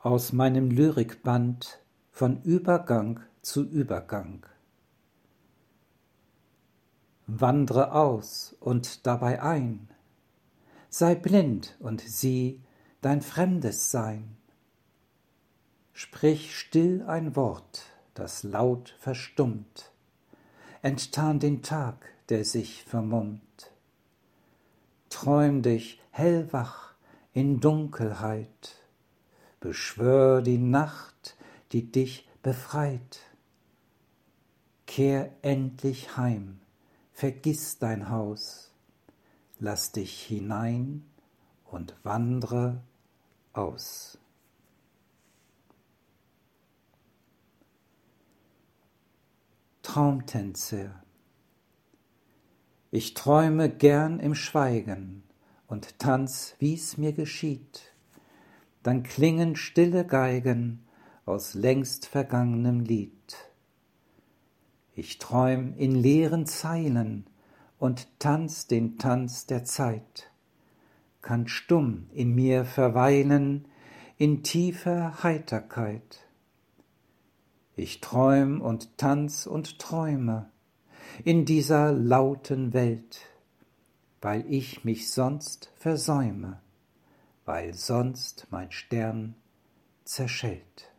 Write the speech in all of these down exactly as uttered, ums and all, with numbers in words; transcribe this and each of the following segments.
Aus meinem Lyrikband von Übergang zu Übergang. Wandre aus und dabei ein, sei blind und sieh dein fremdes Sein. Sprich still ein Wort, das laut verstummt, enttarn den Tag, der sich vermummt. Träum dich hellwach in Dunkelheit, beschwör die Nacht, die dich befreit. Kehr endlich heim, vergiss dein Haus, lass dich hinein und wandre aus. Traumtänzer. Ich träume gern im Schweigen und tanz, wie's mir geschieht. Dann klingen stille Geigen aus längst vergangnem Lied. Ich träum in leeren Zeilen und tanz den Tanz der Zeit, kann stumm in mir verweilen in tiefer Heiterkeit. Ich träum und tanz und träume in dieser lauten Welt, weil ich mich sonst versäume, weil sonst mein Stern zerschellt.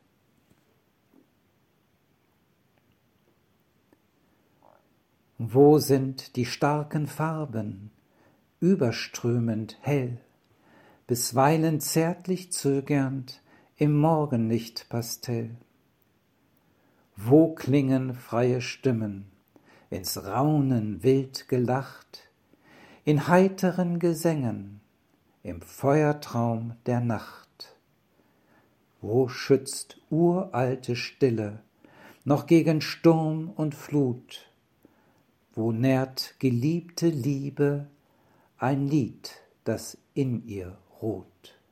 Wo sind die starken Farben, überströmend hell, bisweilen zärtlich zögernd im Morgenlicht Pastell? Wo klingen freie Stimmen, ins Raunen wild gelacht, in heiteren Gesängen, im Feuertraum der Nacht? Wo schützt uralte Stille noch gegen Sturm und Flut? Wo nährt geliebte Liebe ein Lied, das in ihr ruht?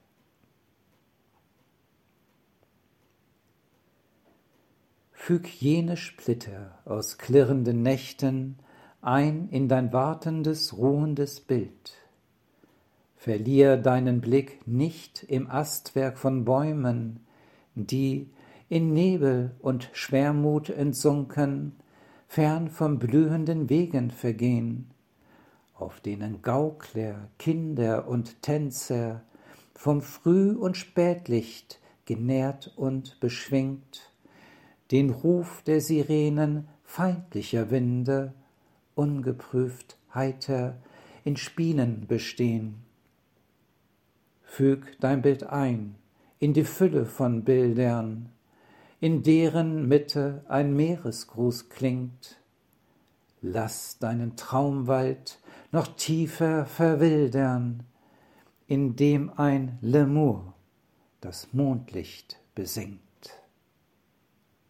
Füg jene Splitter aus klirrenden Nächten ein in dein wartendes, ruhendes Bild. Verlier deinen Blick nicht im Astwerk von Bäumen, die, in Nebel und Schwermut entsunken, fern von blühenden Wegen vergehen, auf denen Gaukler, Kinder und Tänzer vom Früh- und Spätlicht genährt und beschwingt, den Ruf der Sirenen feindlicher Winde, ungeprüft heiter in Spielen bestehen. Füg dein Bild ein in die Fülle von Bildern, in deren Mitte ein Meeresgruß klingt. Lass deinen Traumwald noch tiefer verwildern, in dem ein Lemur das Mondlicht besingt.